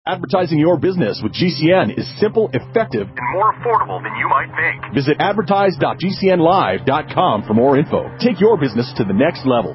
Advertising your business with GCN is simple, effective, and more affordable than you might think. Visit advertise.gcnlive.com for more info. Take your business to the next level.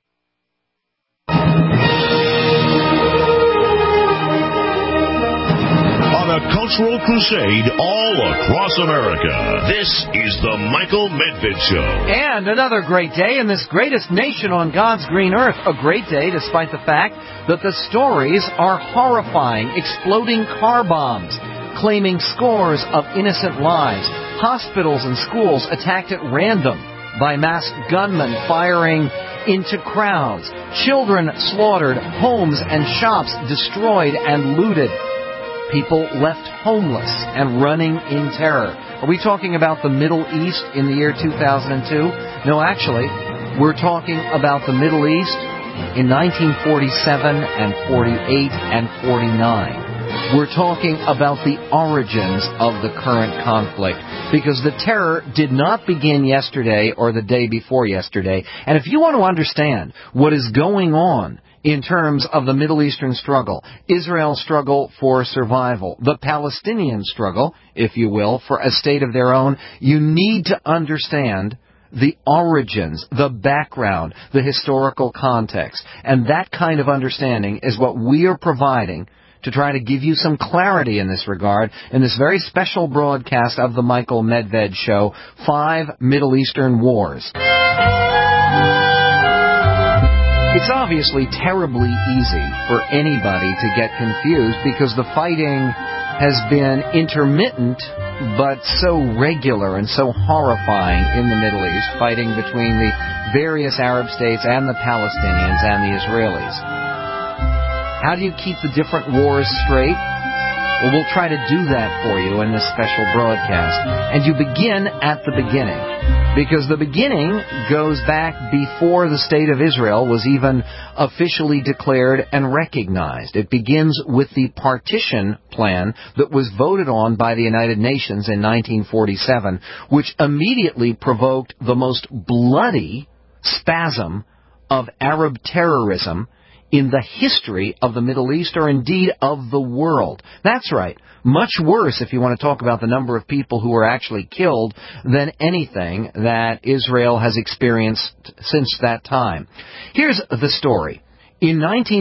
On a cultural crusade all across America, this is the Michael Medved Show. And another great day in this greatest nation on God's green earth. A great day despite the fact that the stories are horrifying. Exploding car bombs, claiming scores of innocent lives. Hospitals and schools attacked at random by masked gunmen firing into crowds. Children slaughtered, homes and shops destroyed and looted. People left homeless and running in terror. Are we talking about the Middle East in the year 2002? No, actually, we're talking about the Middle East in 1947 and 48 and 49. We're talking about the origins of the current conflict, because the terror did not begin yesterday or the day before yesterday. And if you want to understand what is going on in terms of the Middle Eastern struggle, Israel's struggle for survival, the Palestinian struggle, if you will, for a state of their own, you need to understand the origins, the background, the historical context. And that kind of understanding is what we are providing to try to give you some clarity in this regard in this very special broadcast of the Michael Medved Show, 5 Middle Eastern Wars. It's obviously terribly easy for anybody to get confused because the fighting has been intermittent but so regular and so horrifying in the Middle East, fighting between the various Arab states and the Palestinians and the Israelis. How do you keep the different wars straight? Well, we'll try to do that for you in this special broadcast. And you begin at the beginning, because the beginning goes back before the State of Israel was even officially declared and recognized. It begins with the partition plan that was voted on by the United Nations in 1947, which immediately provoked the most bloody spasm of Arab terrorism in the history of the Middle East, or indeed of the world. That's right. Much worse, if you want to talk about the number of people who were actually killed, than anything that Israel has experienced since that time. Here's the story. In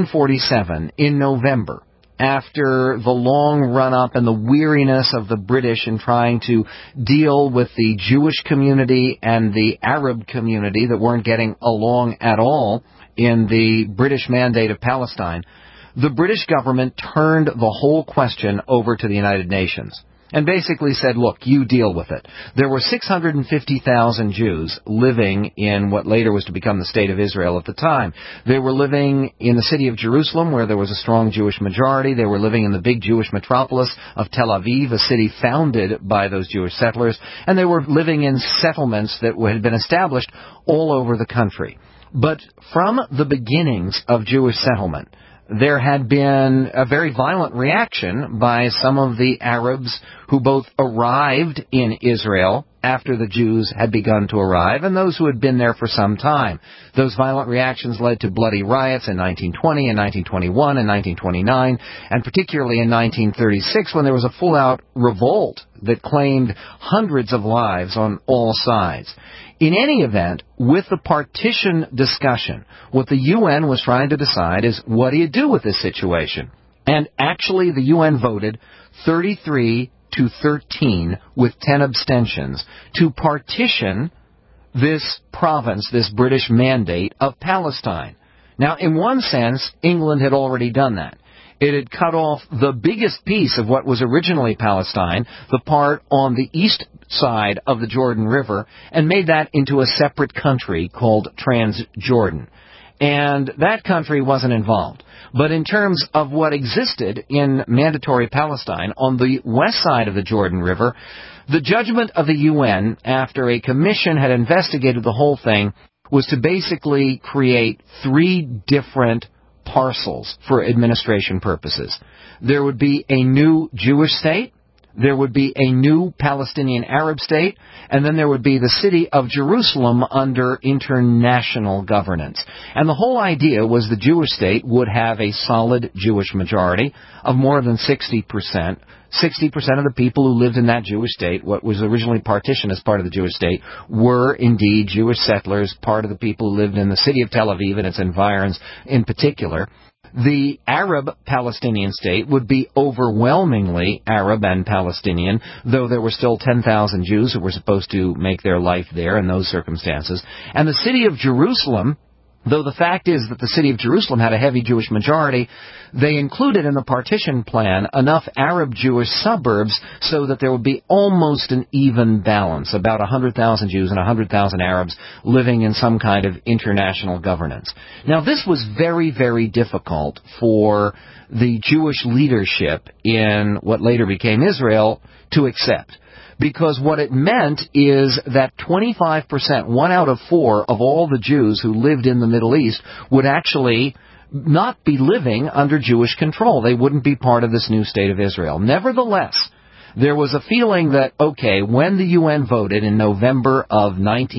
1947, in November, after the long run-up and the weariness of the British in trying to deal with the Jewish community and the Arab community that weren't getting along at all in the British Mandate of Palestine, the British government turned the whole question over to the United Nations and basically said, look, you deal with it. There were 650,000 Jews living in what later was to become the State of Israel at the time. They were living in the city of Jerusalem, where there was a strong Jewish majority. They were living in the big Jewish metropolis of Tel Aviv, a city founded by those Jewish settlers. And they were living in settlements that had been established all over the country. But from the beginnings of Jewish settlement, there had been a very violent reaction by some of the Arabs who both arrived in Israel after the Jews had begun to arrive, and those who had been there for some time. Those violent reactions led to bloody riots in 1920, in 1921, in 1929, and particularly in 1936, when there was a full-out revolt that claimed hundreds of lives on all sides. In any event, with the partition discussion, what the UN was trying to decide is, what do you do with this situation? And actually, the UN voted 33-13 with 10 abstentions to partition this province, this British Mandate of Palestine. Now, in one sense, England had already done that. It had cut off the biggest piece of what was originally Palestine, the part on the east side of the Jordan River, and made that into a separate country called Transjordan. And that country wasn't involved. But in terms of what existed in mandatory Palestine on the west side of the Jordan River, the judgment of the UN, after a commission had investigated the whole thing, was to basically create 3 different parcels for administration purposes. There would be a new Jewish state, There would be a new Palestinian Arab state, and then there would be the city of Jerusalem under international governance. And the whole idea was the Jewish state would have a solid Jewish majority of more than 60%. 60% of the people who lived in that Jewish state, what was originally partitioned as part of the Jewish state, were indeed Jewish settlers, part of the people who lived in the city of Tel Aviv and its environs in particular. The Arab Palestinian state would be overwhelmingly Arab and Palestinian, though there were still 10,000 Jews who were supposed to make their life there in those circumstances. And the city of Jerusalem, though the fact is that the city of Jerusalem had a heavy Jewish majority, they included in the partition plan enough Arab Jewish suburbs so that there would be almost an even balance, about 100,000 Jews and 100,000 Arabs living in some kind of international governance. Now, this was very, very difficult for the Jewish leadership in what later became Israel to accept. Because what it meant is that 25%, 1 out of 4 of all the Jews who lived in the Middle East would actually not be living under Jewish control. They wouldn't be part of this new state of Israel. Nevertheless, there was a feeling that, okay, when the UN voted in November of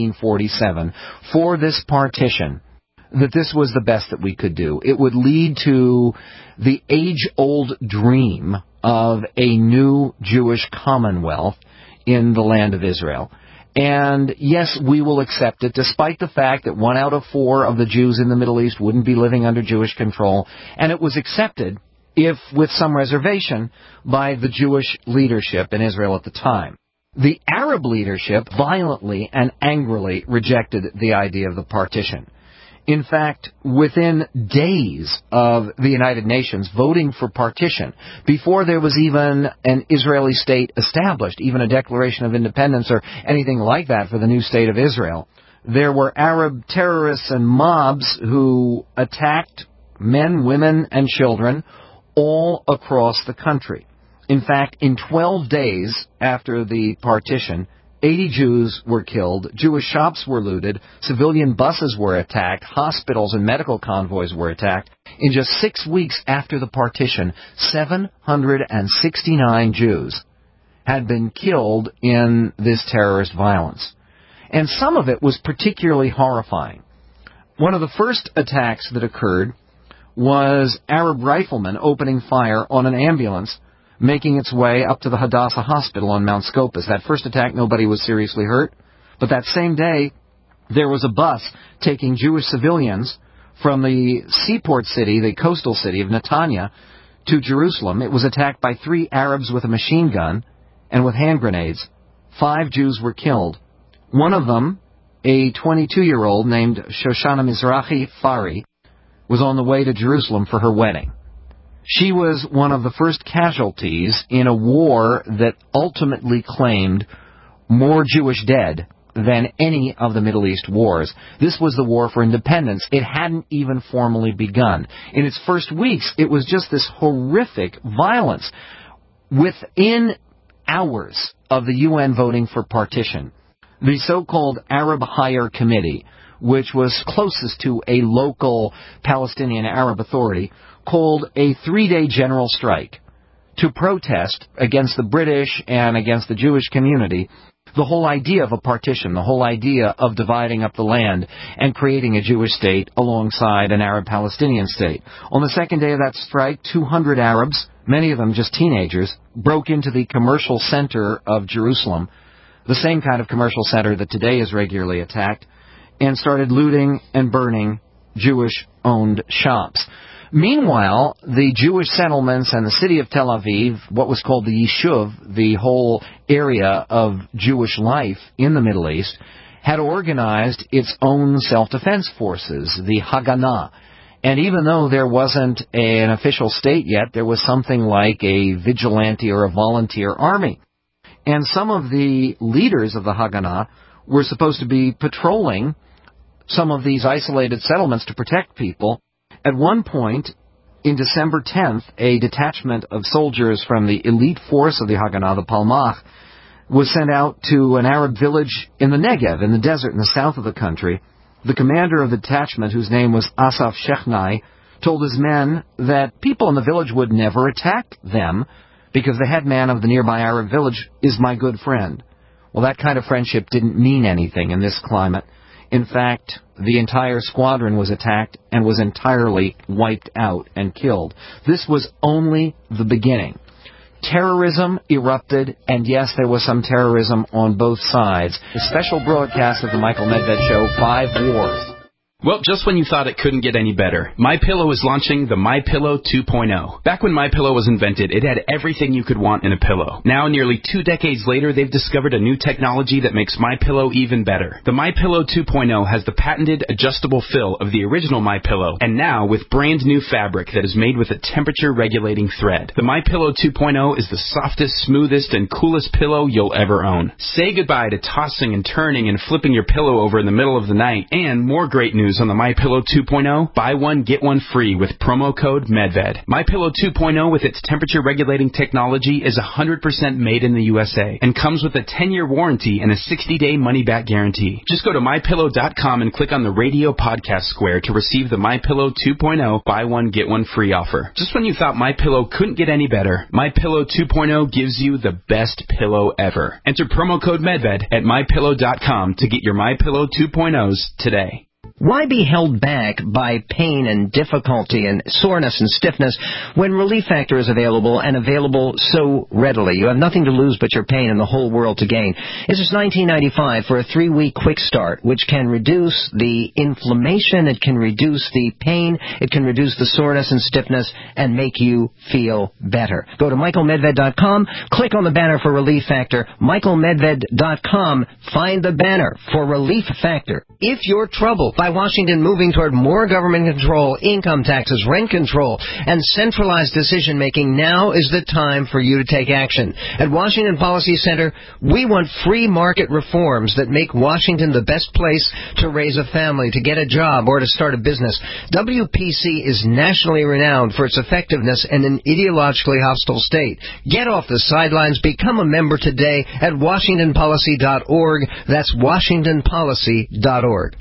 1947 for this partition, that this was the best that we could do. It would lead to the age-old dream of a new Jewish commonwealth in the land of Israel. And yes, we will accept it, despite the fact that 1 out of 4 of the Jews in the Middle East wouldn't be living under Jewish control. And it was accepted, if with some reservation, by the Jewish leadership in Israel at the time. The Arab leadership violently and angrily rejected the idea of the partition. In fact, within days of the United Nations voting for partition, before there was even an Israeli state established, even a declaration of independence or anything like that for the new state of Israel, there were Arab terrorists and mobs who attacked men, women, and children all across the country. In fact, in 12 days after the partition, 80 Jews were killed, Jewish shops were looted, civilian buses were attacked, hospitals and medical convoys were attacked. In just 6 weeks after the partition, 769 Jews had been killed in this terrorist violence. And some of it was particularly horrifying. One of the first attacks that occurred was Arab riflemen opening fire on an ambulance making its way up to the Hadassah Hospital on Mount Scopus. That first attack, nobody was seriously hurt. But that same day, there was a bus taking Jewish civilians from the seaport city, the coastal city of Netanya, to Jerusalem. It was attacked by 3 Arabs with a machine gun and with hand grenades. 5 Jews were killed. One of them, a 22-year-old named Shoshana Mizrahi Fari, was on the way to Jerusalem for her wedding. She was one of the first casualties in a war that ultimately claimed more Jewish dead than any of the Middle East wars. This was the war for independence. It hadn't even formally begun. In its first weeks, it was just this horrific violence. Within hours of the UN voting for partition, the so-called Arab Higher Committee, which was closest to a local Palestinian Arab authority, called a 3-day general strike to protest against the British and against the Jewish community the whole idea of a partition, the whole idea of dividing up the land and creating a Jewish state alongside an Arab-Palestinian state. On the second day of that strike, 200 Arabs, many of them just teenagers, broke into the commercial center of Jerusalem, the same kind of commercial center that today is regularly attacked, and started looting and burning Jewish-owned shops. Meanwhile, the Jewish settlements and the city of Tel Aviv, what was called the Yishuv, the whole area of Jewish life in the Middle East, had organized its own self-defense forces, the Haganah. And even though there wasn't an official state yet, there was something like a vigilante or a volunteer army. And some of the leaders of the Haganah were supposed to be patrolling some of these isolated settlements to protect people. At one point, in December 10th, a detachment of soldiers from the elite force of the Haganah, the Palmach, was sent out to an Arab village in the Negev, in the desert in the south of the country. The commander of the detachment, whose name was Asaf Shechnai, told his men that people in the village would never attack them because the head man of the nearby Arab village is my good friend. Well, that kind of friendship didn't mean anything in this climate. In fact, the entire squadron was attacked and was entirely wiped out and killed. This was only the beginning. Terrorism erupted, and yes, there was some terrorism on both sides. A special broadcast of the Michael Medved Show, 5 Wars. Well, just when you thought it couldn't get any better, MyPillow is launching the MyPillow 2.0. Back when MyPillow was invented, it had everything you could want in a pillow. Now, nearly 2 decades later, they've discovered a new technology that makes MyPillow even better. The MyPillow 2.0 has the patented adjustable fill of the original MyPillow, and now with brand new fabric that is made with a temperature-regulating thread. The MyPillow 2.0 is the softest, smoothest, and coolest pillow you'll ever own. Say goodbye to tossing and turning and flipping your pillow over in the middle of the night, and more great news on the MyPillow 2.0, buy one, get one free with promo code MEDVED. MyPillow 2.0 with its temperature-regulating technology is 100% made in the USA and comes with a 10-year warranty and a 60-day money-back guarantee. Just go to MyPillow.com and click on the radio podcast square to receive the MyPillow 2.0 buy one, get one free offer. Just when you thought MyPillow couldn't get any better, MyPillow 2.0 gives you the best pillow ever. Enter promo code MEDVED at MyPillow.com to get your MyPillow 2.0s today. Why be held back by pain and difficulty and soreness and stiffness when Relief Factor is available and available so readily? You have nothing to lose but your pain and the whole world to gain. It's just $19.95 for a 3-week quick start, which can reduce the inflammation, it can reduce the pain, it can reduce the soreness and stiffness, and make you feel better. Go to MichaelMedved.com, click on the banner for Relief Factor, MichaelMedved.com, find the banner for Relief Factor. If you're troubled by Washington moving toward more government control, income taxes, rent control, and centralized decision-making, now is the time for you to take action. At Washington Policy Center, we want free market reforms that make Washington the best place to raise a family, to get a job, or to start a business. WPC is nationally renowned for its effectiveness in an ideologically hostile state. Get off the sidelines. Become a member today at WashingtonPolicy.org. That's WashingtonPolicy.org.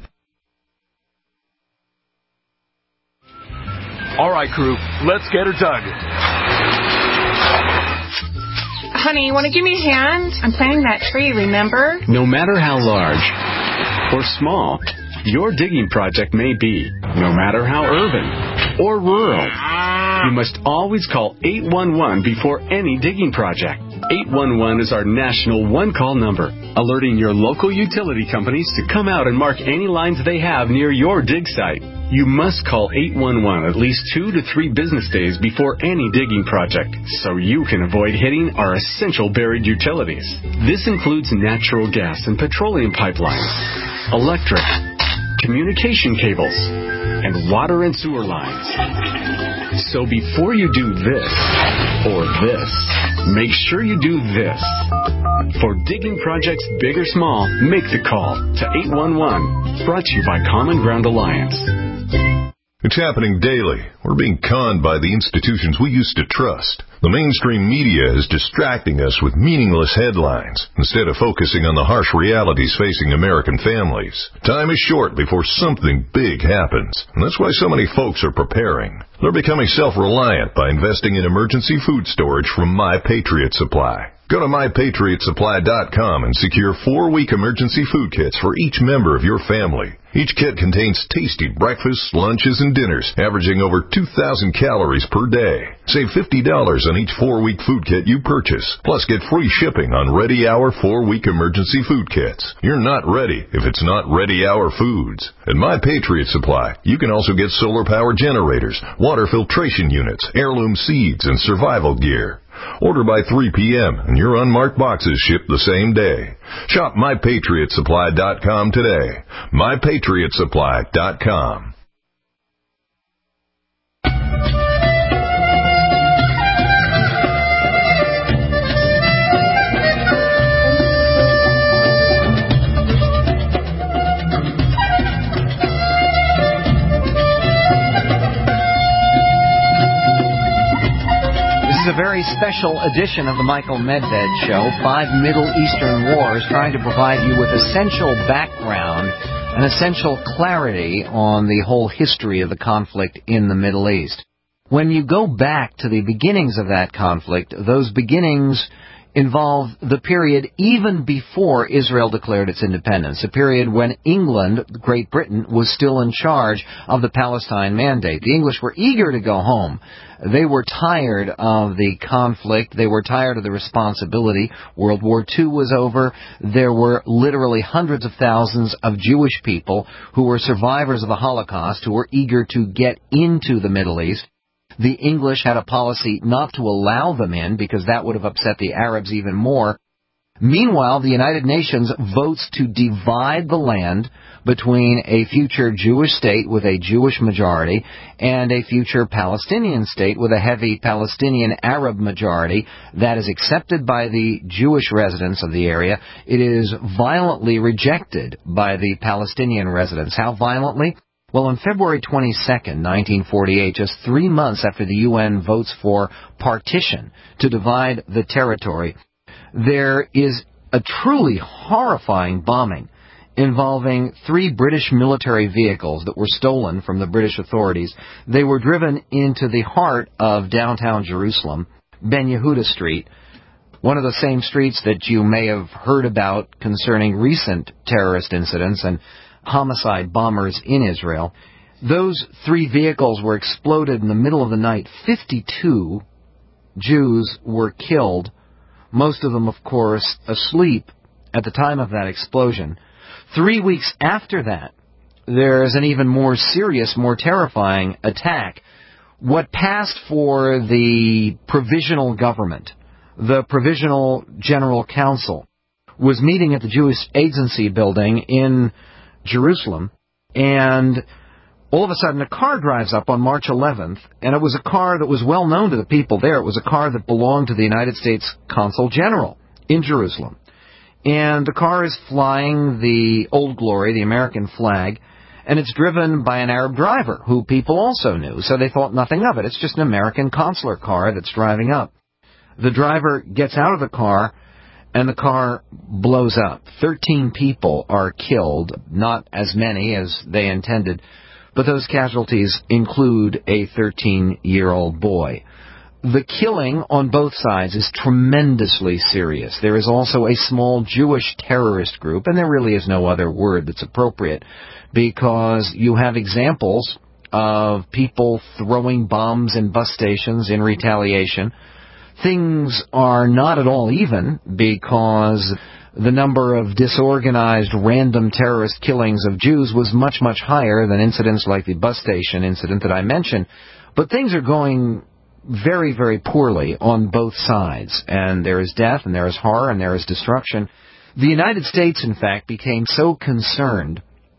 All right, crew, let's get her dug. Honey, you want to give me a hand? I'm planting that tree, remember? No matter how large or small your digging project may be, no matter how urban or rural, you must always call 811 before any digging project. 811 is our national one-call number, alerting your local utility companies to come out and mark any lines they have near your dig site. You must call 811 at least 2 to 3 business days before any digging project, so you can avoid hitting our essential buried utilities. This includes natural gas and petroleum pipelines, electric, communication cables, and water and sewer lines. So before you do this or this, make sure you do this. For digging projects big or small, make the call to 811. Brought to you by Common Ground Alliance. It's happening daily. We're being conned by the institutions we used to trust. The mainstream media is distracting us with meaningless headlines instead of focusing on the harsh realities facing American families. Time is short before something big happens, and that's why so many folks are preparing. They're becoming self-reliant by investing in emergency food storage from My Patriot Supply. Go to MyPatriotSupply.com and secure 4-week emergency food kits for each member of your family. Each kit contains tasty breakfasts, lunches, and dinners, averaging over 2,000 calories per day. Save $50 on each 4-week food kit you purchase. Plus, get free shipping on Ready Hour 4-week emergency food kits. You're not ready if it's not Ready Hour foods. At My Patriot Supply, you can also get solar power generators, water filtration units, heirloom seeds, and survival gear. Order by 3 p.m. and your unmarked boxes ship the same day. Shop MyPatriotSupply.com today. MyPatriotSupply.com. This is a very special edition of the Michael Medved Show, 5 Middle Eastern Wars, trying to provide you with essential background and essential clarity on the whole history of the conflict in the Middle East. When you go back to the beginnings of that conflict, those beginnings involve the period even before Israel declared its independence, a period when England, Great Britain, was still in charge of the Palestine Mandate. The English were eager to go home. They were tired of the conflict. They were tired of the responsibility. World War II was over. There were literally hundreds of thousands of Jewish people who were survivors of the Holocaust who were eager to get into the Middle East. The English had a policy not to allow them in because that would have upset the Arabs even more. Meanwhile, the United Nations votes to divide the land between a future Jewish state with a Jewish majority and a future Palestinian state with a heavy Palestinian Arab majority. That is accepted by the Jewish residents of the area. It is violently rejected by the Palestinian residents. How violently? Well, on February 22nd, 1948, just 3 months after the UN votes for partition to divide the territory, there is a truly horrifying bombing involving 3 British military vehicles that were stolen from the British authorities. They were driven into the heart of downtown Jerusalem, Ben Yehuda Street, one of the same streets that you may have heard about concerning recent terrorist incidents and homicide bombers in Israel. Those 3 vehicles were exploded in the middle of the night. 52 Jews were killed, most of them, of course, asleep at the time of that explosion. 3 weeks after that, there's an even more serious, more terrifying attack. What passed for the provisional government, the Provisional General Council, was meeting at the Jewish Agency building in Jerusalem, and all of a sudden a car drives up on March 11th, and it was a car that was well known to the people there. It was a car that belonged to the United States Consul General in Jerusalem. And the car is flying the Old Glory, the American flag, and it's driven by an Arab driver who people also knew, so they thought nothing of it. It's just an American consular car that's driving up. The driver gets out of the car, and the car blows up. 13 people are killed, not as many as they intended, but those casualties include a 13-year-old boy. The killing on both sides is tremendously serious. There is also a small Jewish terrorist group, and there really is no other word that's appropriate, because you have examples of people throwing bombs in bus stations in retaliation. Things are not at all even, because the number of disorganized random terrorist killings of Jews was much, much higher than incidents like the bus station incident that I mentioned. But things are going very, very poorly on both sides, and there is death, and there is horror, and there is destruction. The United States, in fact, became so concerned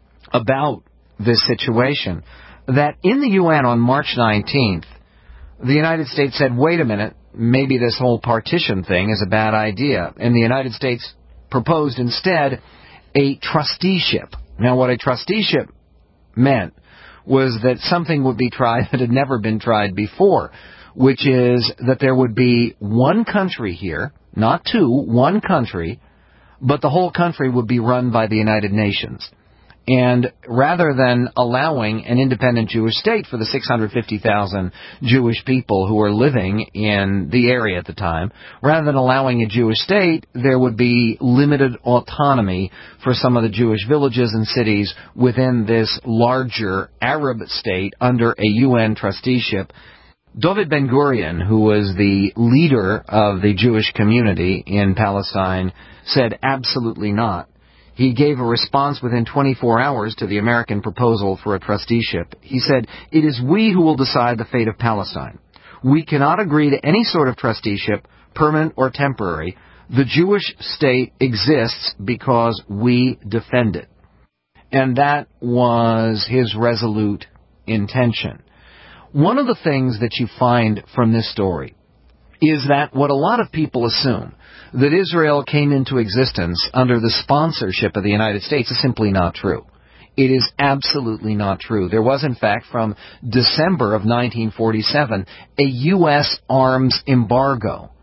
about this situation that in the UN on March 19th, the United States said, wait a minute, maybe this whole partition thing is a bad idea. And the United States proposed instead a trusteeship. Now, what a trusteeship meant was that something would be tried that had never been tried before, which is that there would be one country here, not 2, one country, but the whole country would be run by the United Nations. And rather than allowing an independent Jewish state for the 650,000 Jewish people who were living in the area at the time, rather than allowing a Jewish state, there would be limited autonomy for some of the Jewish villages and cities within this larger Arab state under a UN trusteeship. David Ben-Gurion, who was the leader of the Jewish community in Palestine, said absolutely not. He gave a response within 24 hours to the American proposal for a trusteeship. He said, "It is we who will decide the fate of Palestine. We cannot agree to any sort of trusteeship, permanent or temporary. The Jewish state exists because we defend it." And that was his resolute intention. One of the things that you find from this story is that what a lot of people assume, that Israel came into existence under the sponsorship of the United States, is simply not true. It is absolutely not true. There was, in fact, from December of 1947, a U.S. arms embargo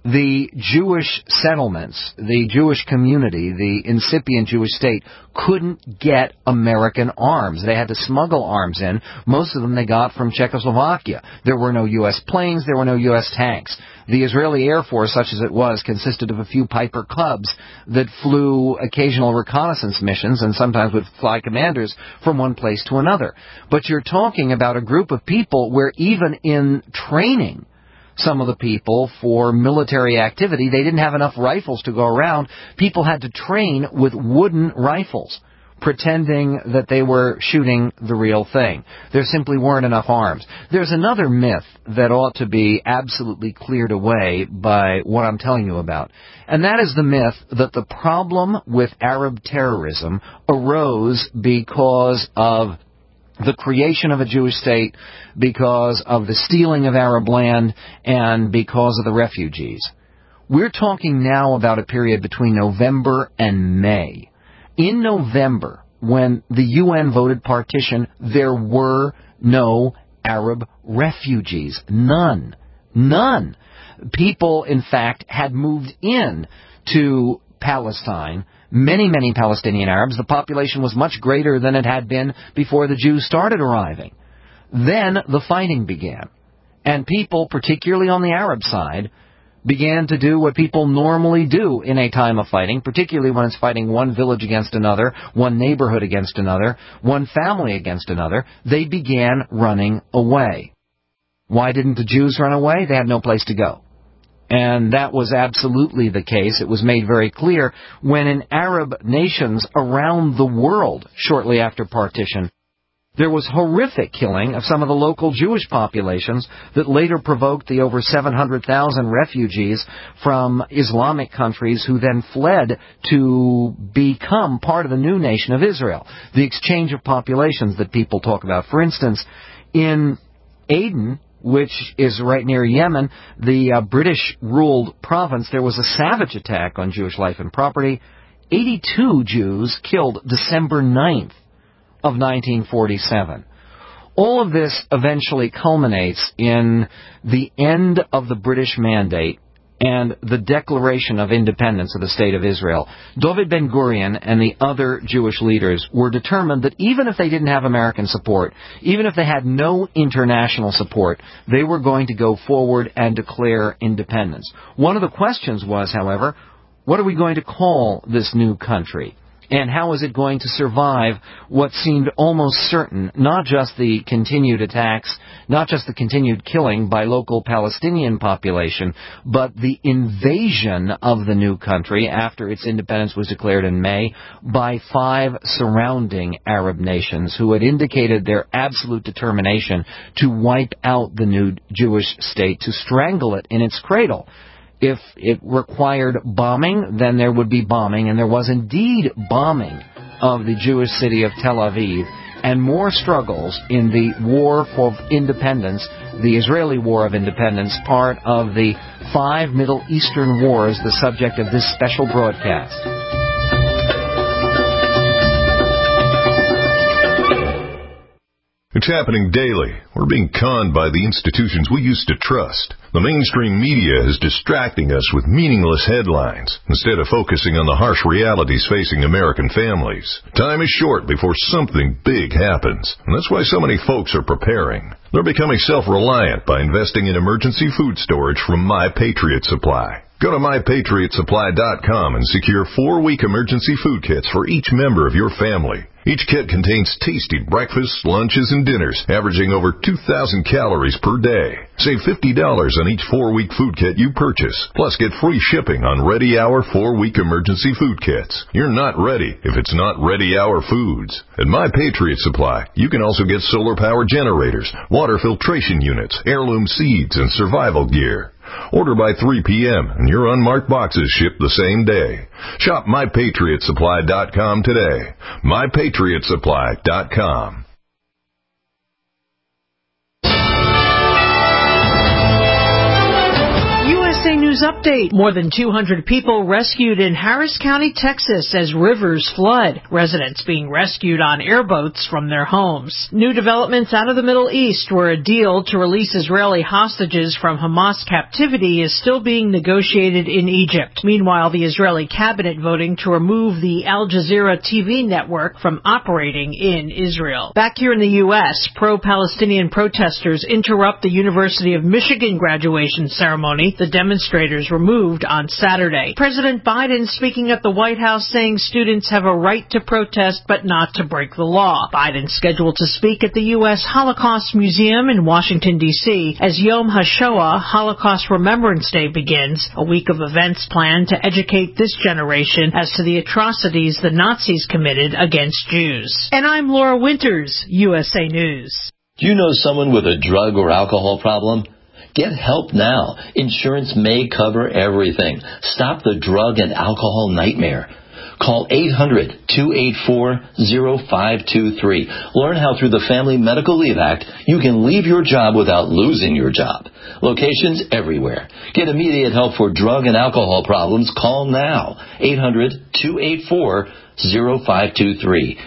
the Jewish settlements, the Jewish community, the incipient Jewish state, couldn't get American arms. They had to smuggle arms in. Most of them they got from Czechoslovakia. There were no U.S. planes. There were no U.S. tanks. The Israeli Air Force, such as it was, consisted of a few Piper Cubs that flew occasional reconnaissance missions and sometimes would fly commanders from one place to another. But you're talking about a group of people where even in training, some of the people for military activity, they didn't have enough rifles to go around. People had to train with wooden rifles, pretending that they were shooting the real thing. There simply weren't enough arms. There's another myth that ought to be absolutely cleared away by what I'm telling you about, and that is the myth that the problem with Arab terrorism arose because of the creation of a Jewish state, because of the stealing of Arab land, and because of the refugees. We're talking now about a period between November and May. In November, when the UN voted partition, there were no Arab refugees. None. None. People, in fact, had moved in to Palestine. Many, many Palestinian Arabs. The population was much greater than it had been before the Jews started arriving. Then the fighting began. And people, particularly on the Arab side, began to do what people normally do in a time of fighting, particularly when it's fighting one village against another, one neighborhood against another, one family against another. They began running away. Why didn't the Jews run away? They had no place to go. And that was absolutely the case. It was made very clear when in Arab nations around the world, shortly after partition, there was horrific killing of some of the local Jewish populations that later provoked the over 700,000 refugees from Islamic countries who then fled to become part of the new nation of Israel. The exchange of populations that people talk about. For instance, in Aden, which is right near Yemen, the British-ruled province, there was a savage attack on Jewish life and property. 82 Jews killed December 9th of 1947. All of this eventually culminates in the end of the British Mandate and the declaration of independence of the State of Israel. David Ben-Gurion and the other Jewish leaders were determined that even if they didn't have American support, even if they had no international support, they were going to go forward and declare independence. One of the questions was, however, what are we going to call this new country? And how is it going to survive what seemed almost certain, not just the continued attacks, not just the continued killing by local Palestinian population, but the invasion of the new country after its independence was declared in May by 5 surrounding Arab nations who had indicated their absolute determination to wipe out the new Jewish state, to strangle it in its cradle. If it required bombing, then there would be bombing, and there was indeed bombing of the Jewish city of Tel Aviv, and more struggles in the War for Independence, the Israeli War of Independence, part of the 5 Middle Eastern wars, the subject of this special broadcast. It's happening daily. We're being conned by the institutions we used to trust. The mainstream media is distracting us with meaningless headlines instead of focusing on the harsh realities facing American families. Time is short before something big happens, and that's why so many folks are preparing. They're becoming self-reliant by investing in emergency food storage from My Patriot Supply. Go to MyPatriotSupply.com and secure 4-week emergency food kits for each member of your family. Each kit contains tasty breakfasts, lunches, and dinners, averaging over 2,000 calories per day. Save $50 on each 4-week food kit you purchase. Plus, get free shipping on Ready Hour 4-week emergency food kits. You're not ready if it's not Ready Hour Foods. At My Patriot Supply, you can also get solar power generators, water filtration units, heirloom seeds, and survival gear. Order by 3 p.m. and your unmarked boxes ship the same day. Shop MyPatriotSupply.com today. MyPatriotSupply.com. USA News News update. More than 200 people rescued in Harris County, Texas as rivers flood. Residents being rescued on airboats from their homes. New developments out of the Middle East, where a deal to release Israeli hostages from Hamas captivity is still being negotiated in Egypt. Meanwhile, the Israeli cabinet voting to remove the Al Jazeera TV network from operating in Israel. Back here in the U.S., pro-Palestinian protesters interrupt the University of Michigan graduation ceremony. The demonstrators were moved on Saturday. President Biden speaking at the White House saying students have a right to protest but not to break the law. Biden scheduled to speak at the U.S. Holocaust Museum in Washington, D.C. as Yom HaShoah, Holocaust Remembrance Day, begins, a week of events planned to educate this generation as to the atrocities the Nazis committed against Jews. And I'm Laura Winters, USA News. Do you know someone with a drug or alcohol problem? Get help now. Insurance may cover everything. Stop the drug and alcohol nightmare. Call 800-284-0523. Learn how through the Family Medical Leave Act you can leave your job without losing your job. Locations everywhere. Get immediate help for drug and alcohol problems. Call now. 800-284-0523.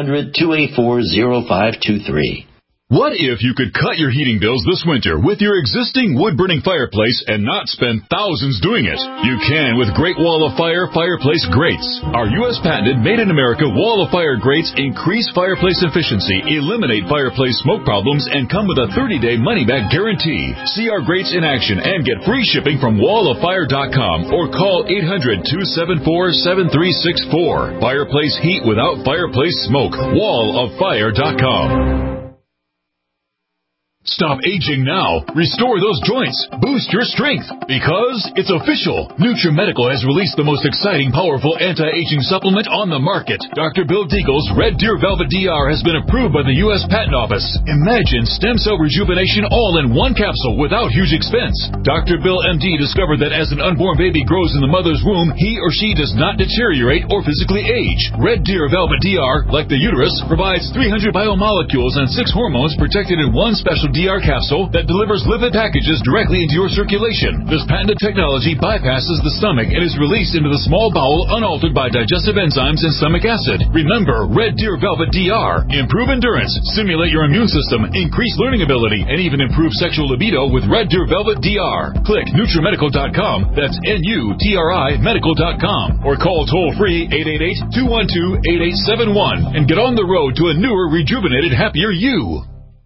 800-284-0523. What if you could cut your heating bills this winter with your existing wood-burning fireplace and not spend thousands doing it? You can with Great Wall of Fire fireplace grates. Our U.S. patented made-in-America Wall of Fire grates increase fireplace efficiency, eliminate fireplace smoke problems, and come with a 30-day money-back guarantee. See our grates in action and get free shipping from walloffire.com or call 800-274-7364. Fireplace heat without fireplace smoke. walloffire.com. Stop aging now. Restore those joints. Boost your strength. Because it's official. NutriMedical has released the most exciting, powerful anti-aging supplement on the market. Dr. Bill Deagle's Red Deer Velvet DR has been approved by the U.S. Patent Office. Imagine stem cell rejuvenation all in one capsule without huge expense. Dr. Bill MD discovered that as an unborn baby grows in the mother's womb, he or she does not deteriorate or physically age. Red Deer Velvet DR, like the uterus, provides 300 biomolecules and 6 hormones protected in one special DR capsule that delivers lipid packages directly into your circulation. This patented technology bypasses the stomach and is released into the small bowel unaltered by digestive enzymes and stomach acid. Remember, Red Deer Velvet DR. Improve endurance, stimulate your immune system, increase learning ability, and even improve sexual libido with Red Deer Velvet DR. Click NutriMedical.com, that's NUTRI Medical.com, or call toll-free 888-212-8871 and get on the road to a newer, rejuvenated, happier you.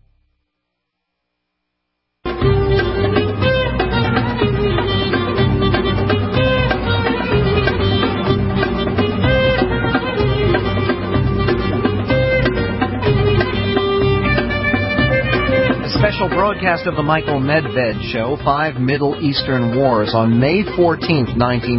Special broadcast of the Michael Medved Show, 5 Middle Eastern Wars, on May 14th,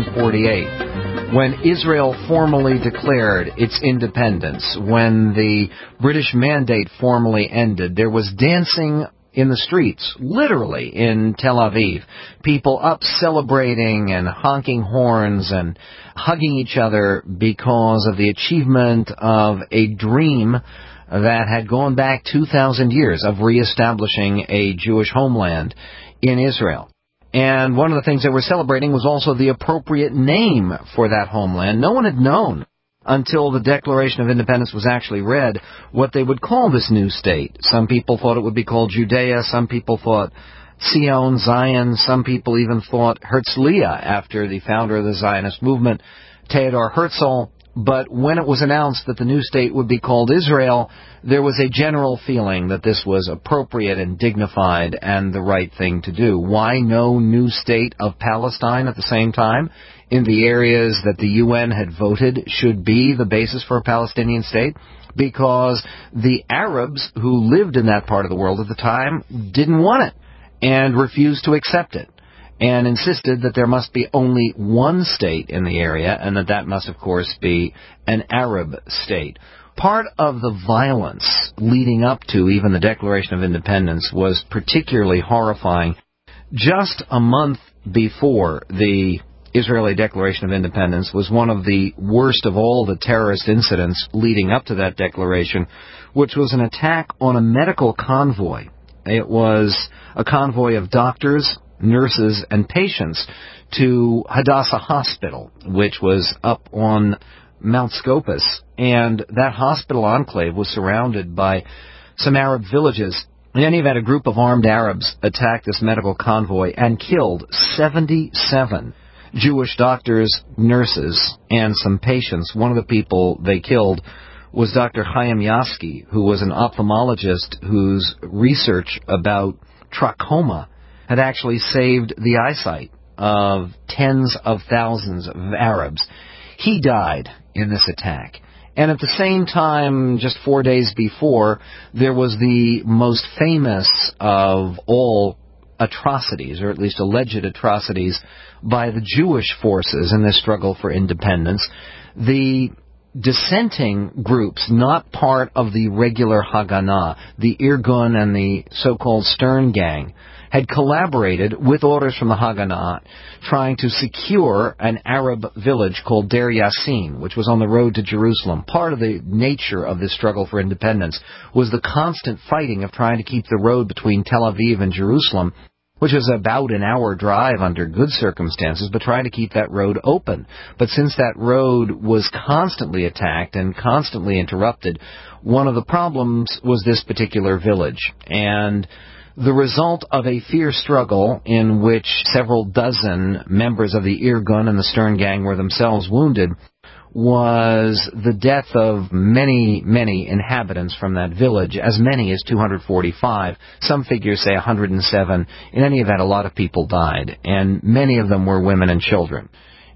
1948, when Israel formally declared its independence, when the British Mandate formally ended. There was dancing in the streets, literally, in Tel Aviv. People up celebrating and honking horns and hugging each other because of the achievement of a dream that had gone back 2,000 years of reestablishing a Jewish homeland in Israel. And one of the things they were celebrating was also the appropriate name for that homeland. No one had known until the Declaration of Independence was actually read what they would call this new state. Some people thought it would be called Judea. Some people thought Zion, some people even thought Herzliya, after the founder of the Zionist movement, Theodor Herzl. But when it was announced that the new state would be called Israel, there was a general feeling that this was appropriate and dignified and the right thing to do. Why no new state of Palestine at the same time in the areas that the UN had voted should be the basis for a Palestinian state? Because the Arabs who lived in that part of the world at the time didn't want it and refused to accept it, and insisted that there must be only one state in the area, and that must, of course, be an Arab state. Part of the violence leading up to even the Declaration of Independence was particularly horrifying. Just a month before the Israeli Declaration of Independence was one of the worst of all the terrorist incidents leading up to that declaration, which was an attack on a medical convoy. It was a convoy of doctors nurses and patients to Hadassah Hospital, which was up on Mount Scopus. And that hospital enclave was surrounded by some Arab villages. In any event, a group of armed Arabs attacked this medical convoy and killed 77 Jewish doctors, nurses, and some patients. One of the people they killed was Dr. Chaim Yasky, who was an ophthalmologist whose research about trachoma had actually saved the eyesight of tens of thousands of Arabs. He died in this attack. And at the same time, just 4 days before, there was the most famous of all atrocities, or at least alleged atrocities, by the Jewish forces in this struggle for independence. The dissenting groups, not part of the regular Haganah, the Irgun and the so-called Stern Gang, had collaborated with orders from the Haganah trying to secure an Arab village called Deir Yassin, which was on the road to Jerusalem. Part of the nature of this struggle for independence was the constant fighting of trying to keep the road between Tel Aviv and Jerusalem, which was about an hour drive under good circumstances, but trying to keep that road open. But since that road was constantly attacked and constantly interrupted, one of the problems was this particular village. And the result of a fierce struggle in which several dozen members of the Irgun and the Stern Gang were themselves wounded was the death of many, many inhabitants from that village, as many as 245. Some figures say 107. In any event, a lot of people died, and many of them were women and children.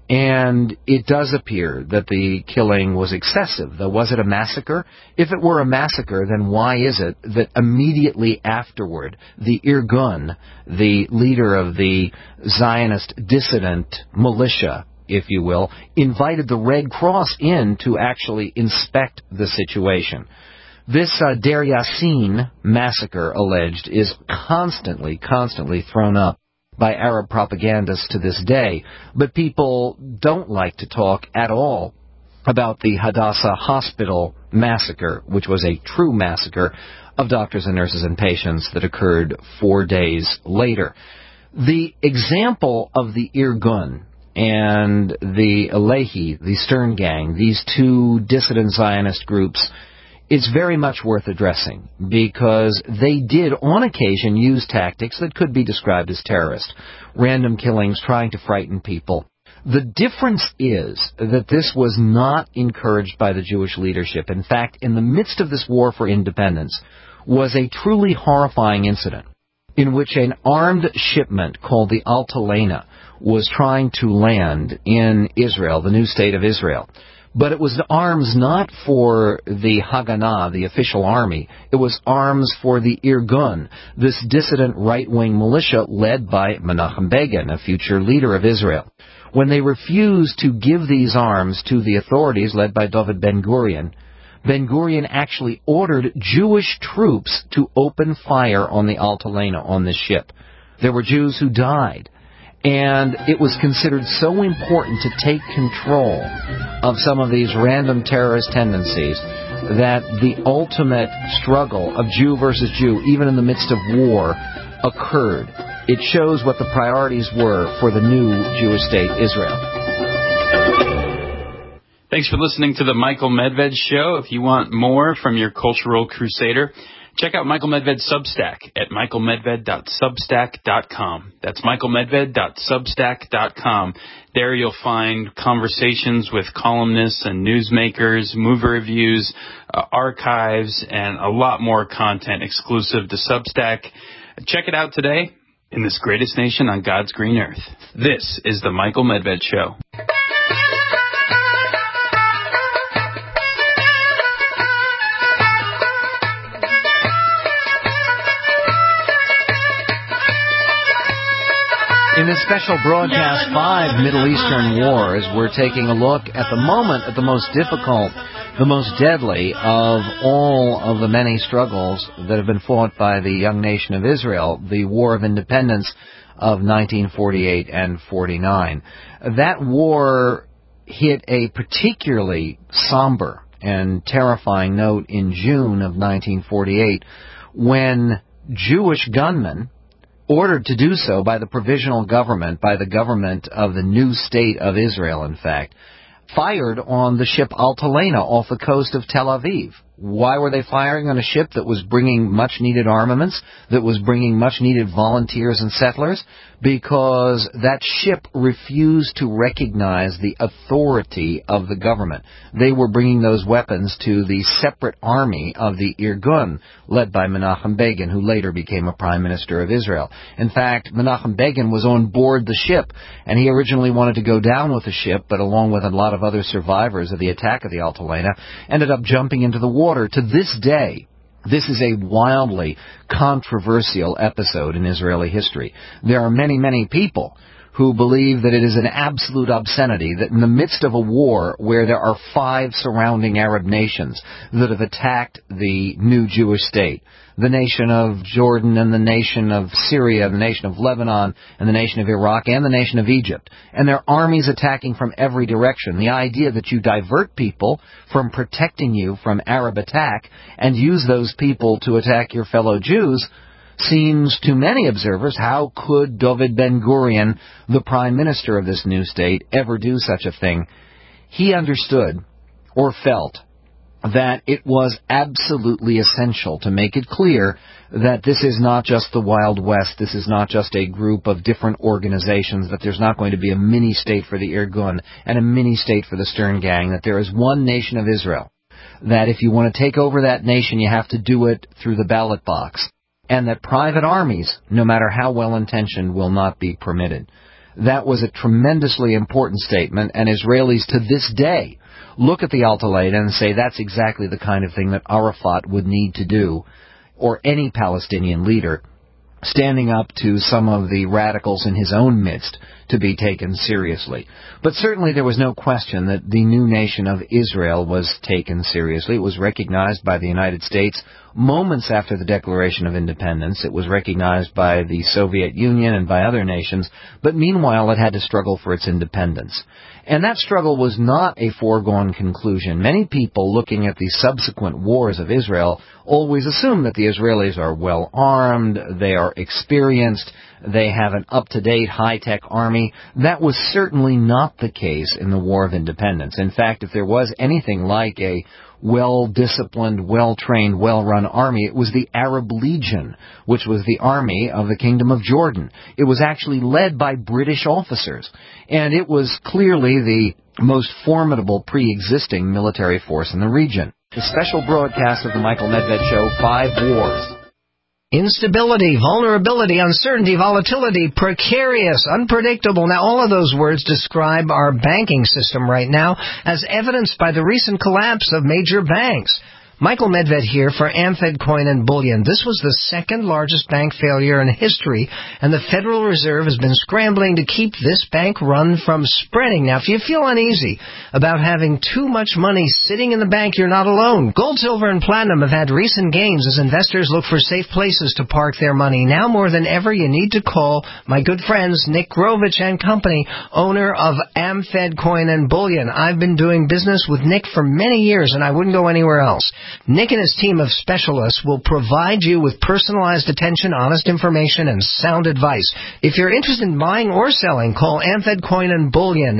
And it does appear that the killing was excessive, though. Was it a massacre? If it were a massacre, then why is it that immediately afterward, the Irgun, the leader of the Zionist dissident militia, if you will, invited the Red Cross in to actually inspect the situation? This Deir Yassin massacre, alleged, is constantly thrown up by Arab propagandists to this day, but people don't like to talk at all about the Hadassah Hospital massacre, which was a true massacre of doctors and nurses and patients that occurred 4 days later. The example of the Irgun and the Alehi, the Stern Gang, these two dissident Zionist groups, it's very much worth addressing, because they did on occasion use tactics that could be described as terrorist, random killings, trying to frighten people. The difference is that this was not encouraged by the Jewish leadership. In fact, in the midst of this war for independence was a truly horrifying incident in which an armed shipment called the Altalena was trying to land in Israel, the new state of Israel. But it was arms not for the Haganah, the official army. It was arms for the Irgun, this dissident right-wing militia led by Menachem Begin, a future leader of Israel. When they refused to give these arms to the authorities led by David Ben-Gurion, Ben-Gurion actually ordered Jewish troops to open fire on the Altalena, on this ship. There were Jews who died. And it was considered so important to take control of some of these random terrorist tendencies that the ultimate struggle of Jew versus Jew, even in the midst of war, occurred. It shows what the priorities were for the new Jewish state, Israel. Thanks for listening to the Michael Medved Show. If you want more from your cultural crusader, check out Michael Medved's Substack at michaelmedved.substack.com. That's michaelmedved.substack.com. There you'll find conversations with columnists and newsmakers, movie reviews, archives, and a lot more content exclusive to Substack. Check it out today in this greatest nation on God's green earth. This is the Michael Medved Show. In this special broadcast, 5 Middle Eastern wars, we're taking a look at the moment at the most difficult, the most deadly of all of the many struggles that have been fought by the young nation of Israel, the War of Independence of 1948 and 49. That war hit a particularly somber and terrifying note in June of 1948 when Jewish gunmen ordered to do so by the provisional government, by the government of the new state of Israel, in fact, fired on the ship Altalena off the coast of Tel Aviv. Why were they firing on a ship that was bringing much-needed armaments, that was bringing much-needed volunteers and settlers? Because that ship refused to recognize the authority of the government. They were bringing those weapons to the separate army of the Irgun, led by Menachem Begin, who later became a prime minister of Israel. In fact, Menachem Begin was on board the ship, and he originally wanted to go down with the ship, but along with a lot of other survivors of the attack of the Altalena, ended up jumping into the water. To this day, this is a wildly controversial episode in Israeli history. There are many, many people who believe that it is an absolute obscenity that in the midst of a war where there are 5 surrounding Arab nations that have attacked the new Jewish state, the nation of Jordan and the nation of Syria, the nation of Lebanon and the nation of Iraq and the nation of Egypt, and their armies attacking from every direction, the idea that you divert people from protecting you from Arab attack and use those people to attack your fellow Jews seems to many observers, how could David Ben-Gurion, the prime minister of this new state, ever do such a thing? He understood, or felt, that it was absolutely essential to make it clear that this is not just the Wild West, this is not just a group of different organizations, that there's not going to be a mini-state for the Irgun and a mini-state for the Stern Gang, that there is one nation of Israel, that if you want to take over that nation, you have to do it through the ballot box, and that private armies, no matter how well-intentioned, will not be permitted. That was a tremendously important statement, and Israelis to this day look at the Altalena and say that's exactly the kind of thing that Arafat would need to do, or any Palestinian leader, standing up to some of the radicals in his own midst to be taken seriously. But certainly there was no question that the new nation of Israel was taken seriously. It was recognized by the United States moments after the Declaration of Independence. It was recognized by the Soviet Union and by other nations, but meanwhile it had to struggle for its independence. And that struggle was not a foregone conclusion. Many people looking at the subsequent wars of Israel always assume that the Israelis are well armed, they are experienced, they have an up-to-date high-tech army. That was certainly not the case in the War of Independence. In fact, if there was anything like a well-disciplined, well-trained, well-run army, it was the Arab Legion, which was the army of the Kingdom of Jordan. It was actually led by British officers, and it was clearly the most formidable pre-existing military force in the region. The special broadcast of the Michael Medved Show, 5 Wars. Instability, vulnerability, uncertainty, volatility, precarious, unpredictable. Now, all of those words describe our banking system right now, as evidenced by the recent collapse of major banks. Michael Medved here for Amfed Coin and Bullion. This was the second largest bank failure in history, and the Federal Reserve has been scrambling to keep this bank run from spreading. Now, if you feel uneasy about having too much money sitting in the bank, you're not alone. Gold, silver, and platinum have had recent gains as investors look for safe places to park their money. Now more than ever, you need to call my good friends Nick Grovich and Company, owner of Amfed Coin and Bullion. I've been doing business with Nick for many years, and I wouldn't go anywhere else. Nick and his team of specialists will provide you with personalized attention, honest information, and sound advice. If you're interested in buying or selling, call Amfed Coin and Bullion,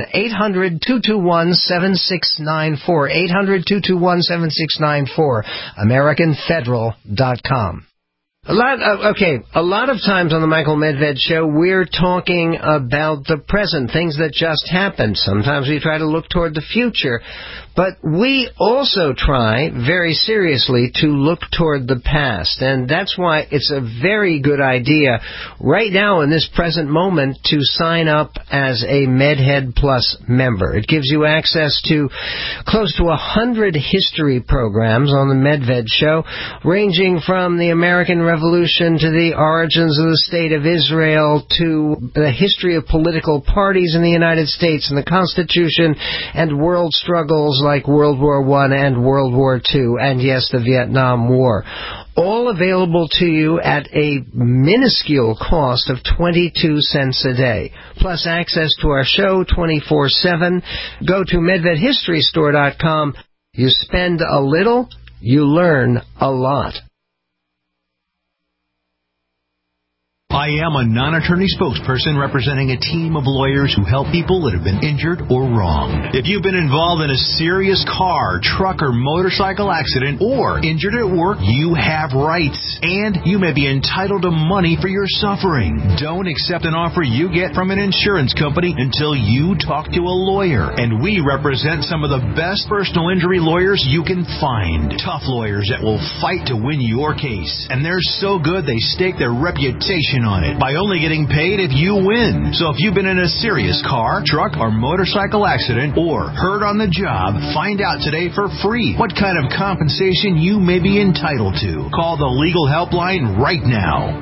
800-221-7694, 800-221-7694, AmericanFederal.com. A lot of times on the Michael Medved Show, we're talking about the present, things that just happened. Sometimes we try to look toward the future. But we also try, very seriously, to look toward the past. And that's why it's a very good idea right now in this present moment to sign up as a MedHead Plus member. It gives you access to close to 100 history programs on the Medved Show, ranging from the American Revolution to the origins of the State of Israel to the history of political parties in the United States and the Constitution and world struggles like World War I and World War II, and yes, the Vietnam War. All available to you at a minuscule cost of 22 cents a day, plus access to our show 24/7. Go to MedvedHistoryStore.com. You spend a little, you learn a lot. I am a non-attorney spokesperson representing a team of lawyers who help people that have been injured or wronged. If you've been involved in a serious car, truck, or motorcycle accident or injured at work, you have rights, and you may be entitled to money for your suffering. Don't accept an offer you get from an insurance company until you talk to a lawyer, and we represent some of the best personal injury lawyers you can find. Tough lawyers that will fight to win your case, and they're so good they stake their reputation on it by only getting paid if you win. So if you've been in a serious car, truck, or motorcycle accident or hurt on the job, find out today for free what kind of compensation you may be entitled to. Call the legal helpline right now.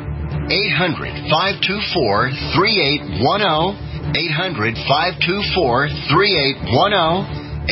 800-524-3810. 800-524-3810.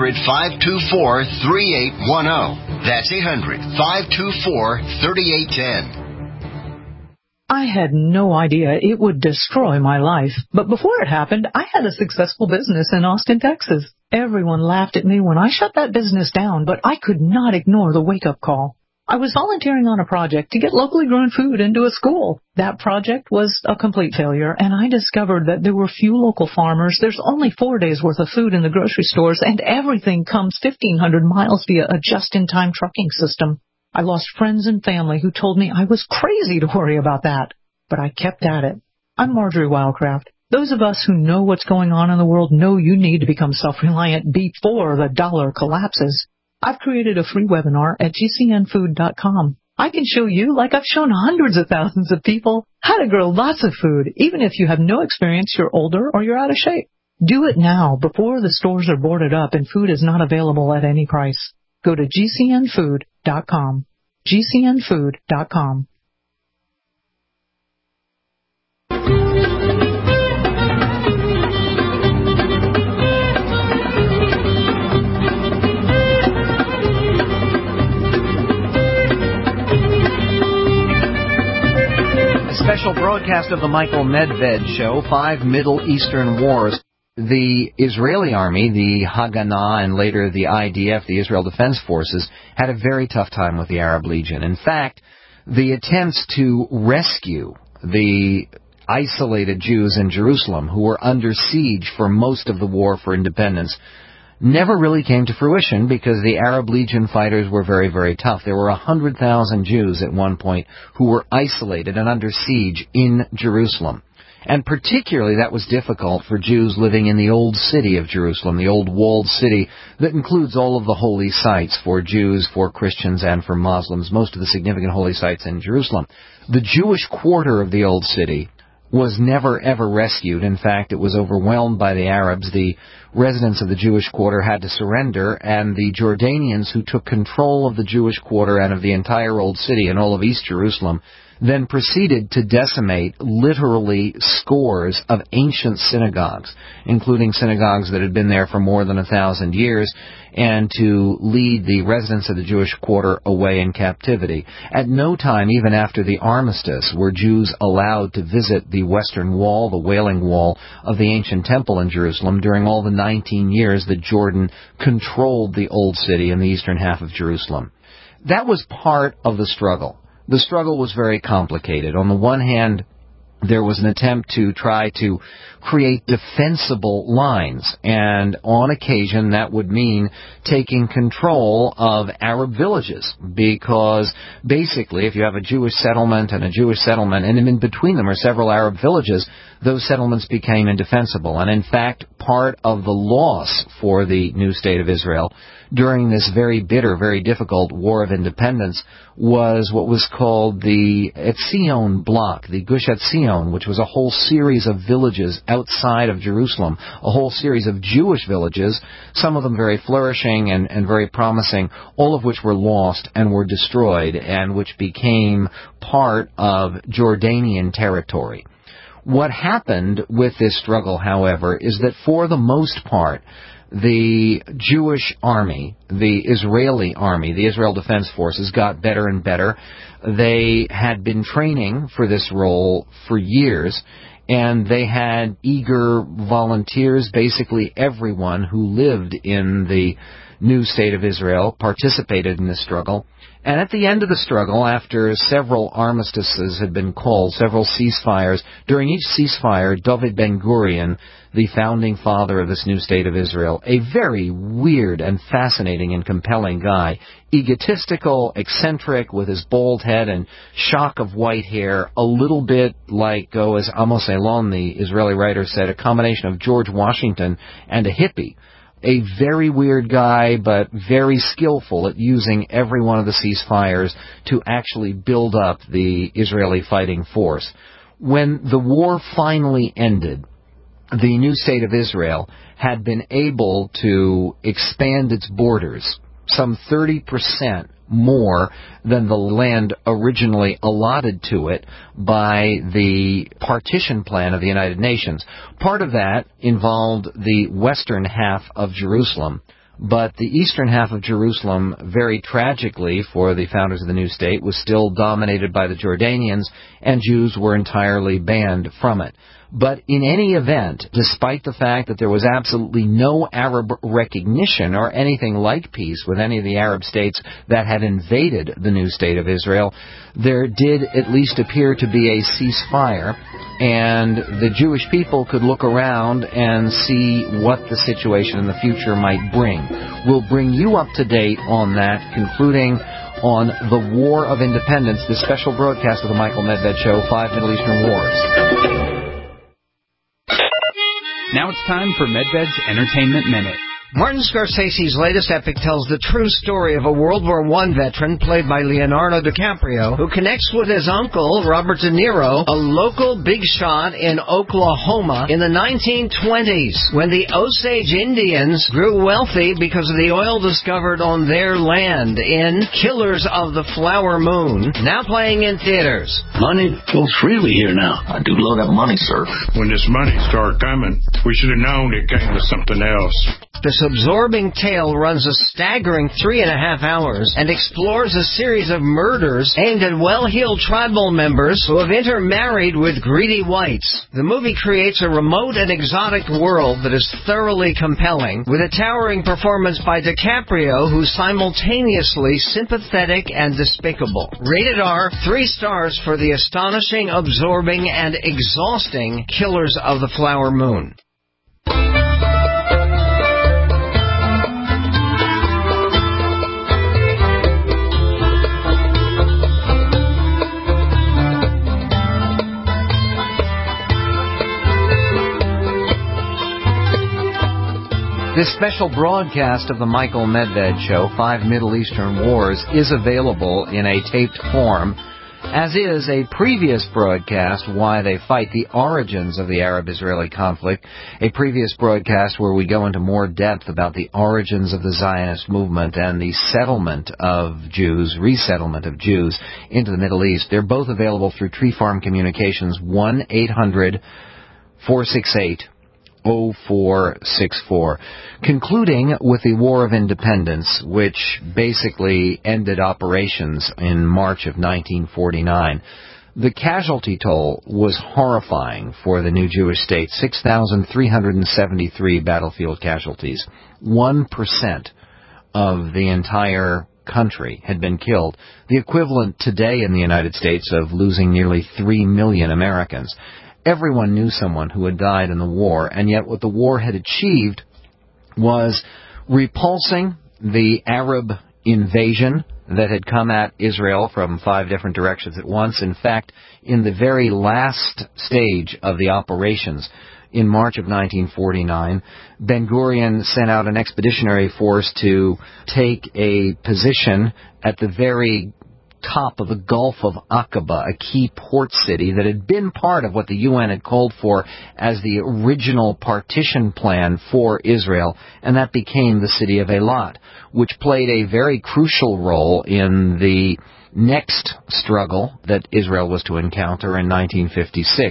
800-524-3810. That's 800-524-3810. I had no idea it would destroy my life. But before it happened, I had a successful business in Austin, Texas. Everyone laughed at me when I shut that business down, but I could not ignore the wake-up call. I was volunteering on a project to get locally grown food into a school. That project was a complete failure, and I discovered that there were few local farmers. There's only 4 days' worth of food in the grocery stores, and everything comes 1,500 miles via a just-in-time trucking system. I lost friends and family who told me I was crazy to worry about that. But I kept at it. I'm Marjorie Wildcraft. Those of us who know what's going on in the world know you need to become self-reliant before the dollar collapses. I've created a free webinar at gcnfood.com. I can show you, like I've shown hundreds of thousands of people, how to grow lots of food, even if you have no experience, you're older, or you're out of shape. Do it now, before the stores are boarded up and food is not available at any price. Go to gcnfood.com. gcnfood.com. Special broadcast of the Michael Medved Show, 5 Middle Eastern Wars. The Israeli army, the Haganah, and later the IDF, the Israel Defense Forces, had a very tough time with the Arab Legion. In fact, the attempts to rescue the isolated Jews in Jerusalem, who were under siege for most of the war for independence, never really came to fruition because the Arab Legion fighters were very, very tough. There were 100,000 Jews at one point who were isolated and under siege in Jerusalem. And particularly that was difficult for Jews living in the old city of Jerusalem, the old walled city that includes all of the holy sites for Jews, for Christians, and for Muslims, most of the significant holy sites in Jerusalem. The Jewish quarter of the old city was never, ever rescued. In fact, it was overwhelmed by the Arabs. The residents of the Jewish quarter had to surrender, and the Jordanians, who took control of the Jewish quarter and of the entire old city and all of East Jerusalem, then proceeded to decimate literally scores of ancient synagogues, including synagogues that had been there for more than 1,000 years, and to lead the residents of the Jewish quarter away in captivity. At no time, even after the armistice, were Jews allowed to visit the Western Wall, the Wailing Wall of the ancient temple in Jerusalem, during all the 19 years that Jordan controlled the old city in the eastern half of Jerusalem. That was part of the struggle. The struggle was very complicated. On the one hand, there was an attempt to try to create defensible lines, and on occasion that would mean taking control of Arab villages, because basically if you have a Jewish settlement and a Jewish settlement, and in between them are several Arab villages, those settlements became indefensible. And in fact, part of the loss for the new state of Israel during this very bitter, very difficult War of Independence was what was called the Etzion block, the Gush Etzion, which was a whole series of villages outside of Jerusalem, a whole series of Jewish villages, some of them very flourishing and very promising, all of which were lost and were destroyed, and which became part of Jordanian territory. What happened with this struggle, however, is that for the most part, the Jewish army, the Israeli army, the Israel Defense Forces got better and better. They had been training for this role for years, and they had eager volunteers. Basically everyone who lived in the new state of Israel participated in this struggle. And at the end of the struggle, after several armistices had been called, several ceasefires, during each ceasefire, David Ben-Gurion, the founding father of this new state of Israel, a very weird and fascinating and compelling guy, egotistical, eccentric, with his bald head and shock of white hair, a little bit like, as Amos Elon, the Israeli writer, said, a combination of George Washington and a hippie. A very weird guy, but very skillful at using every one of the ceasefires to actually build up the Israeli fighting force. When the war finally ended, the new state of Israel had been able to expand its borders some 30% more than the land originally allotted to it by the partition plan of the United Nations. Part of that involved the western half of Jerusalem, but the eastern half of Jerusalem, very tragically for the founders of the new state, was still dominated by the Jordanians, and Jews were entirely banned from it. But in any event, despite the fact that there was absolutely no Arab recognition or anything like peace with any of the Arab states that had invaded the new state of Israel, there did at least appear to be a ceasefire, and the Jewish people could look around and see what the situation in the future might bring. We'll bring you up to date on that, concluding on the War of Independence, this special broadcast of the Michael Medved Show, 5 Middle Eastern Wars. Now it's time for Medved's Entertainment Minute. Martin Scorsese's latest epic tells the true story of a World War I veteran played by Leonardo DiCaprio who connects with his uncle, Robert De Niro, a local big shot in Oklahoma in the 1920s when the Osage Indians grew wealthy because of the oil discovered on their land in Killers of the Flower Moon, now playing in theaters. Money flows freely here now. I do love that money, sir. When this money started coming, we should have known it came to something else. This absorbing tale runs a staggering 3.5 hours and explores a series of murders aimed at well-heeled tribal members who have intermarried with greedy whites. The movie creates a remote and exotic world that is thoroughly compelling, with a towering performance by DiCaprio, who's simultaneously sympathetic and despicable. Rated R, 3 stars for the astonishing, absorbing, and exhausting Killers of the Flower Moon. This special broadcast of the Michael Medved Show, 5 Middle Eastern Wars, is available in a taped form, as is a previous broadcast, Why They Fight, the Origins of the Arab-Israeli Conflict, a previous broadcast where we go into more depth about the origins of the Zionist movement and the settlement of Jews, resettlement of Jews into the Middle East. They're both available through Tree Farm Communications, 1-800-468 0464. Concluding with the War of Independence, which basically ended operations in March of 1949. The casualty toll was horrifying for the new Jewish state, 6,373 battlefield casualties. 1% of the entire country had been killed, the equivalent today in the United States of losing nearly 3 million Americans. Everyone knew someone who had died in the war, and yet what the war had achieved was repulsing the Arab invasion that had come at Israel from 5 different directions at once. In fact, in the very last stage of the operations, in March of 1949, Ben-Gurion sent out an expeditionary force to take a position at the very top of the Gulf of Aqaba, a key port city that had been part of what the UN had called for as the original partition plan for Israel, and that became the city of Eilat, which played a very crucial role in the next struggle that Israel was to encounter in 1956.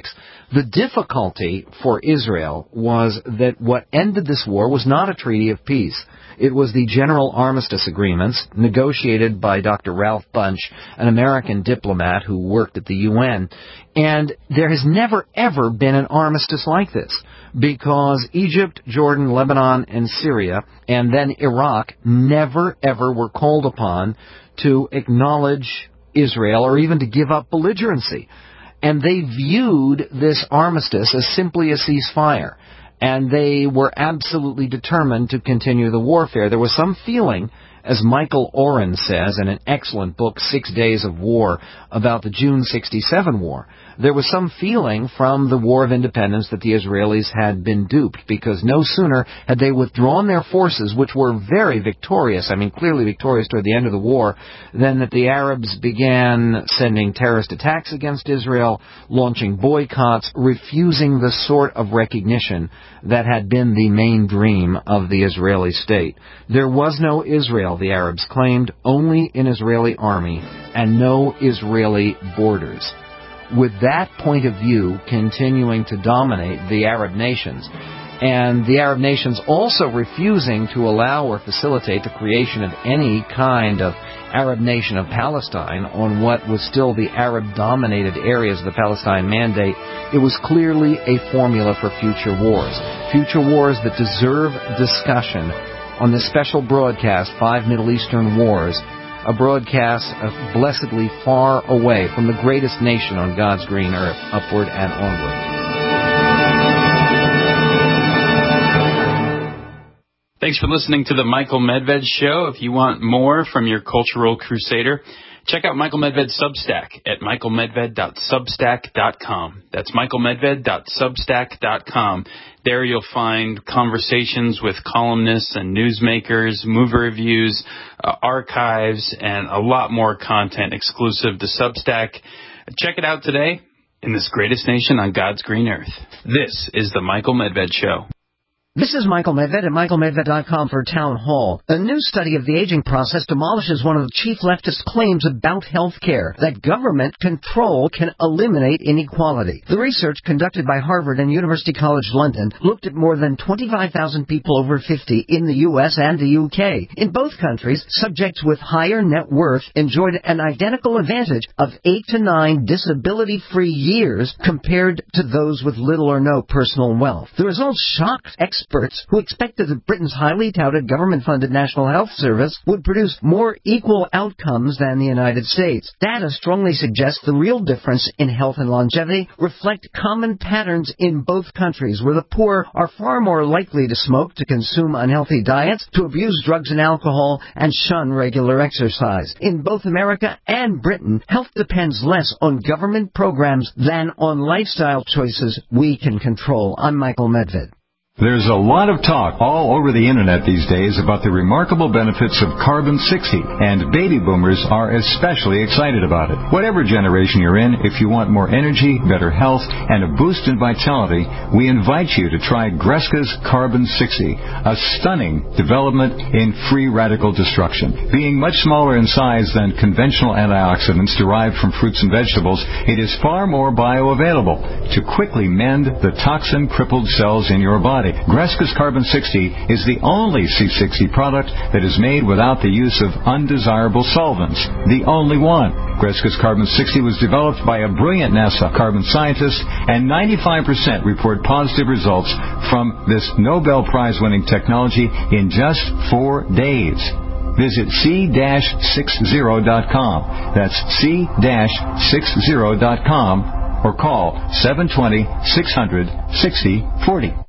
The difficulty for Israel was that what ended this war was not a treaty of peace. It was the General Armistice Agreements negotiated by Dr. Ralph Bunche, an American diplomat who worked at the UN. And there has never, ever been an armistice like this, because Egypt, Jordan, Lebanon, and Syria, and then Iraq, never, ever were called upon to acknowledge Israel or even to give up belligerency. And they viewed this armistice as simply a ceasefire. And they were absolutely determined to continue the warfare. There was some feeling, as Michael Oren says in an excellent book, 6 Days of War, about the June 67 war, there was some feeling from the War of Independence that the Israelis had been duped, because no sooner had they withdrawn their forces, which were very victorious, clearly victorious toward the end of the war, than that the Arabs began sending terrorist attacks against Israel, launching boycotts, refusing the sort of recognition that had been the main dream of the Israeli state. There was no Israel, the Arabs claimed, only an Israeli army, and no Israeli borders. With that point of view continuing to dominate the Arab nations, and the Arab nations also refusing to allow or facilitate the creation of any kind of Arab nation of Palestine on what was still the Arab-dominated areas of the Palestine Mandate, it was clearly a formula for future wars that deserve discussion on this special broadcast, 5 Middle Eastern Wars, a broadcast blessedly far away from the greatest nation on God's green earth, upward and onward. Thanks for listening to the Michael Medved Show. If you want more from your cultural crusader, check out Michael Medved's Substack at michaelmedved.substack.com. That's michaelmedved.substack.com. There you'll find conversations with columnists and newsmakers, movie reviews, archives, and a lot more content exclusive to Substack. Check it out today in this greatest nation on God's green earth. This is the Michael Medved Show. This is Michael Medved at michaelmedved.com for Town Hall. A new study of the aging process demolishes one of the chief leftist claims about health care, that government control can eliminate inequality. The research conducted by Harvard and University College London looked at more than 25,000 people over 50 in the U.S. and the U.K. In both countries, subjects with higher net worth enjoyed an identical advantage of 8 to 9 disability-free years compared to those with little or no personal wealth. The results shocked experts who expected that Britain's highly touted government-funded National Health Service would produce more equal outcomes than the United States. Data strongly suggests the real difference in health and longevity reflect common patterns in both countries, where the poor are far more likely to smoke, to consume unhealthy diets, to abuse drugs and alcohol, and shun regular exercise. In both America and Britain, health depends less on government programs than on lifestyle choices we can control. I'm Michael Medved. There's a lot of talk all over the internet these days about the remarkable benefits of Carbon 60, and baby boomers are especially excited about it. Whatever generation you're in, if you want more energy, better health, and a boost in vitality, we invite you to try Greska's Carbon 60, a stunning development in free radical destruction. Being much smaller in size than conventional antioxidants derived from fruits and vegetables, it is far more bioavailable to quickly mend the toxin-crippled cells in your body. Greska's Carbon 60 is the only C60 product that is made without the use of undesirable solvents. The only one. Greska's Carbon 60 was developed by a brilliant NASA carbon scientist, and 95% report positive results from this Nobel Prize-winning technology in just 4 days. Visit c-60.com. That's c-60.com, or call 720-600-6040.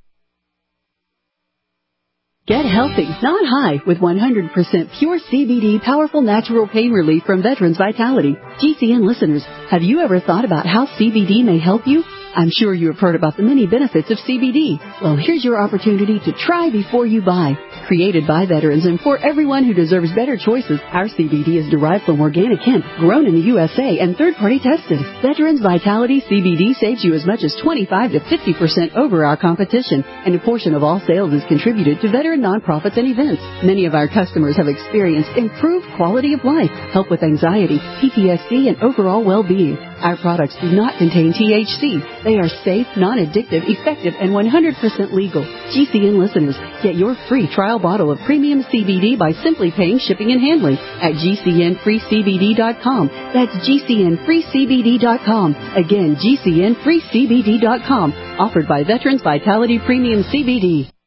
Get healthy, not high, with 100% pure CBD powerful natural pain relief from Veterans Vitality. GCN listeners, have you ever thought about how CBD may help you? I'm sure you have heard about the many benefits of CBD. Well, here's your opportunity to try before you buy. Created by veterans and for everyone who deserves better choices, our CBD is derived from organic hemp, grown in the USA and third-party tested. Veterans Vitality CBD saves you as much as 25 to 50% over our competition, and a portion of all sales is contributed to veteran nonprofits and events. Many of our customers have experienced improved quality of life, help with anxiety, PTSD, and overall well-being. Our products do not contain THC. They are safe, non-addictive, effective, and 100% legal. GCN listeners, get your free trial bottle of premium CBD by simply paying shipping and handling at GCNFreeCBD.com. That's GCNFreeCBD.com. Again, GCNFreeCBD.com. Offered by Veterans Vitality Premium CBD.